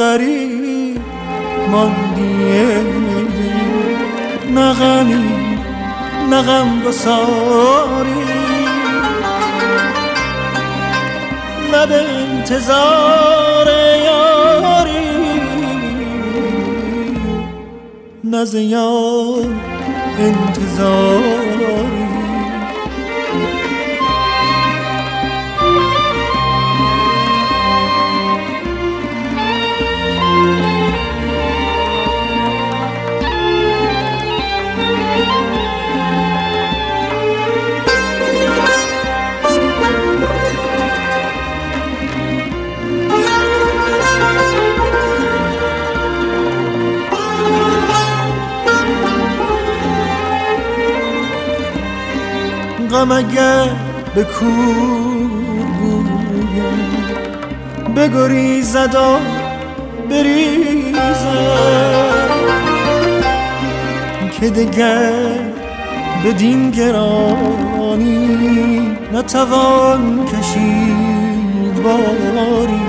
غریب ماندی، نه غمی نه غمگساری، نه به انتظار یاری، نه ز یار انتظاری. غم اگر به کور بویم بگریزد و بریزد، که دگر بدین گرانی نتوان کشید باری.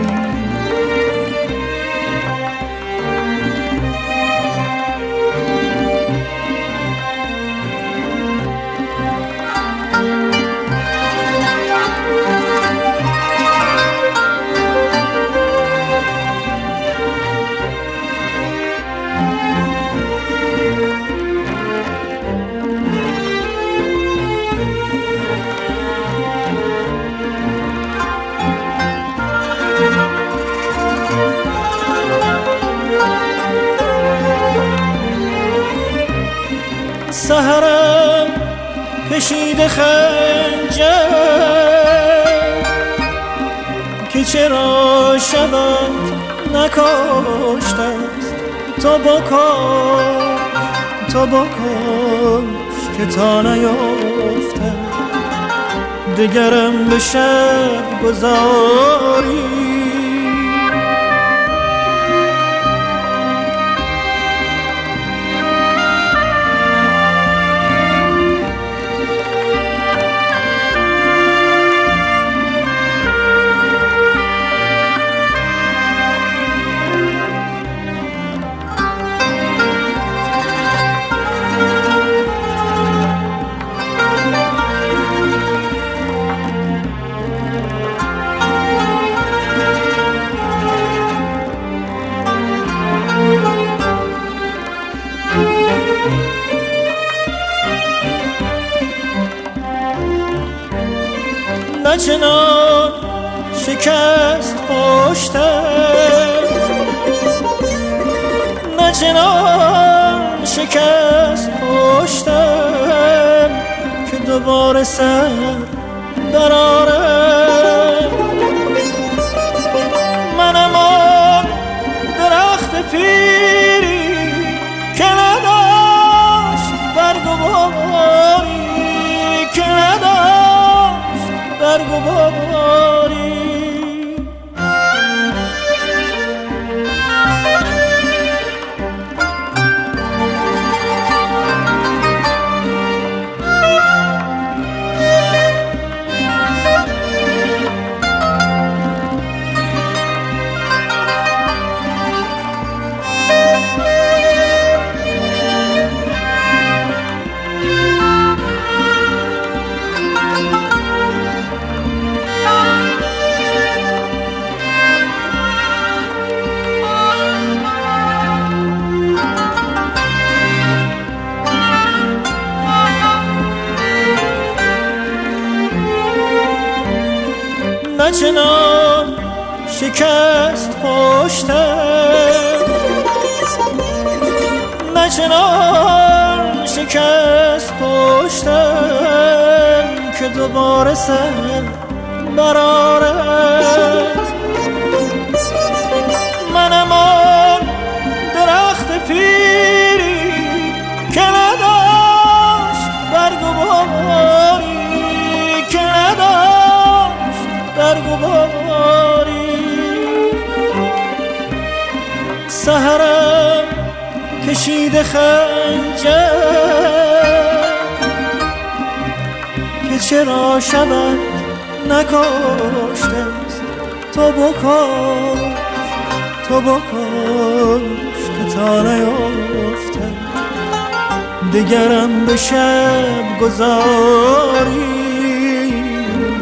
سحرم کشیده خنجر که چرا شبت نکاشته است. تو بکش که تا نیافته دگرم به شب گذاری. نچنان شکست پشتم، نچنان شکست پشتم که دوباره سر برارم. منم آن درخت پیری که نداشت برگ و باری، که نداشت برگ و باری. نچنان شکست پشتم، نچنان شکست پشتم که دوباره سر برارم. منم آن درخت پیری که نداشت برگ و باری، که نداشت برگ و باری. سحرم کشیده خنجر که چرا شبت نکاشته است. تو تو بکش که تا نیفته دگرم به شب گذاری،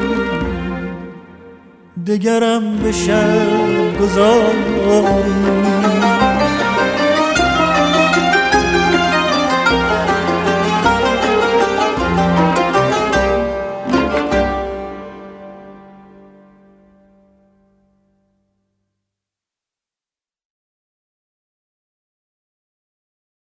دگرم به شب گذاری.